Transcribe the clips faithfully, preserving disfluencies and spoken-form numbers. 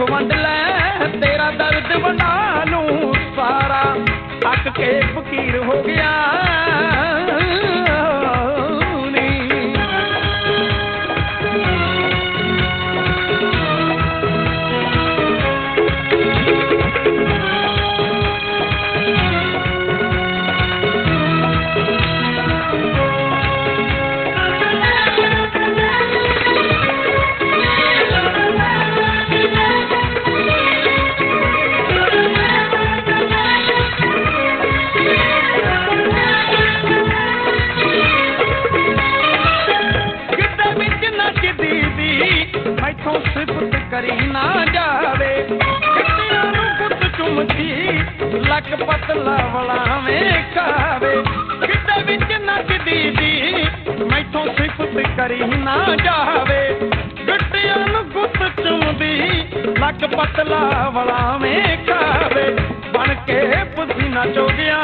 वंड लै तेरा दर्द वंडा लूं सारा अक के फकीर हो गया करी ना जावे कितियां नूं गुट चुमदी लक पतला वलावें खावे किते विच नचदी दी मैथों सिफत करी ना जावे कितियां नूं गुट चुमदी लक पतला वलावें खावे बन के पसीना चोगिया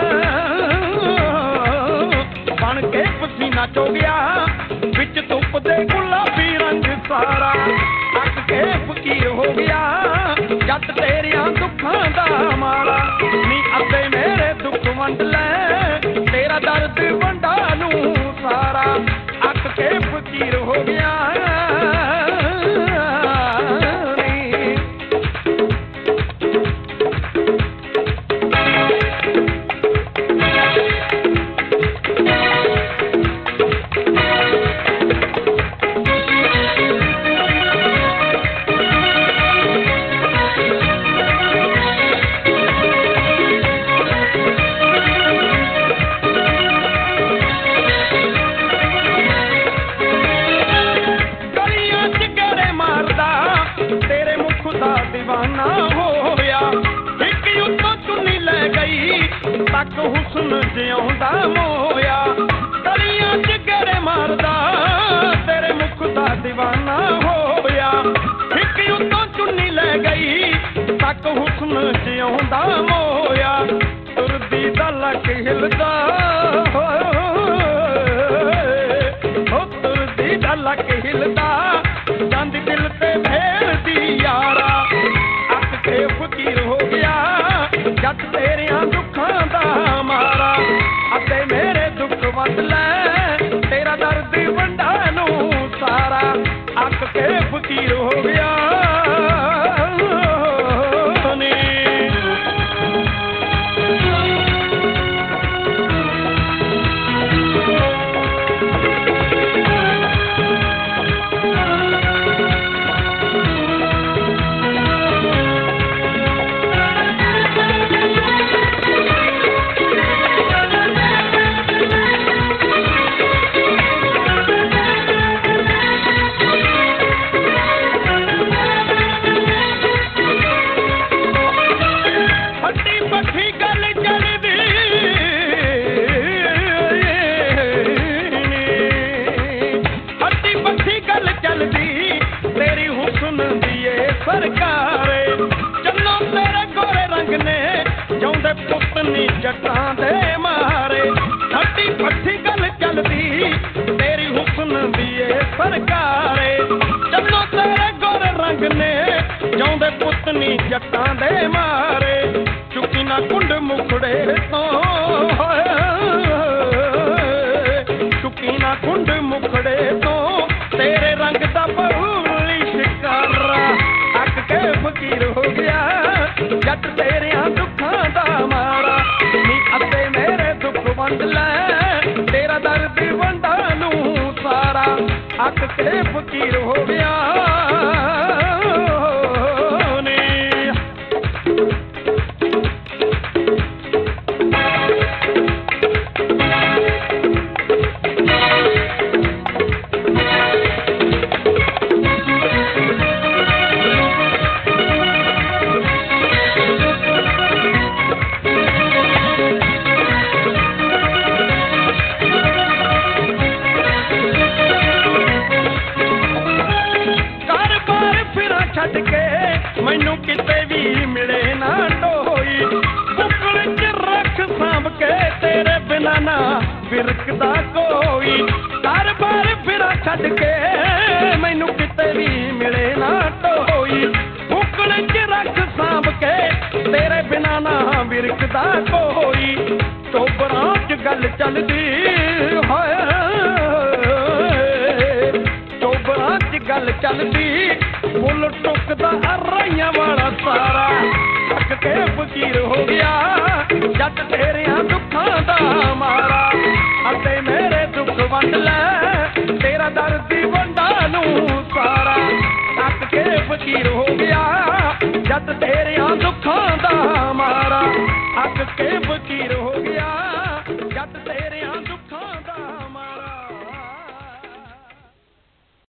बन के पसीना चोगिया विच धुप दे गुलाबी रंग सारा फकीर हो गया जट तेरिया दुखों दा मारा नी अते मेरे दुख वंड लै तेरा दर्द वंडा लूं सारा अक के फकीर हो गया दीवाना होया एक उत्तों चुन्नी लै गई तक हुस्न जिउंदा मोया गलियां च गेड़े मारदा तेरे मुख दा दीवाना होया एक उत्तों चुन्नी लै गई तक हुस्न जिउंदा मोया तुरदी दा लक हिलदा हो तुरदी दा लक हिलदा जांदी दिल ते भेड़दी यारा फकीर हो गया जट तेरिया दुखों दा मारा अते मेरे दुख वंड लै तेरा दर्द वंडा लूं सारा अक के फकीर हो गया जटां दे मारे हड्डी पट्ठी गल चलदी तेरी हुस्न दी सरकारे चलो तेरे गोरे रंग ने जाउंदे पुतनी जटां दे मारे चुकी ना कुंड मुखड़े तो चुकी ना कुंड मुखड़े तो तेरे रंग दा बहुली शिकारा अक के फकीर हो गया जट तेरिया दुखों दा मारा नी अते मेरे दुख वंड लै तेरा दर्द वंडा लूं सारा अक के फकीर हो गया मैनू किते भी मिले ना ढोई बुकल च रख सांभ के तेरे बिना ना विरकदा कोई घर बार फिरा छड्ड के मैनू किते भी मिले ना ढोई बुकल ਟੁੱਕਦਾ ਕੋਈ ਟੋਬਰਾਂ ਚ ਗੱਲ ਚੱਲਦੀ ਹੋਏ ਟੋਬਰਾਂ ਚ ਗੱਲ ਚੱਲਦੀ ਮੁੱਲ ਟੁੱਕਦਾ ਰਾਈਆਂ ਵਾਲਾ ਸਾਰਾ ਥੱਕ ਕੇ ਫਕੀਰ ਹੋ ਗਿਆ ਜੱਟ ਤੇਰਿਆਂ ਦੁੱਖਾਂ ਦਾ ਮਾਰਾ ਅਤੇ ਮੇਰੇ ਦੁੱਖ ਵੰਡ ਲੈ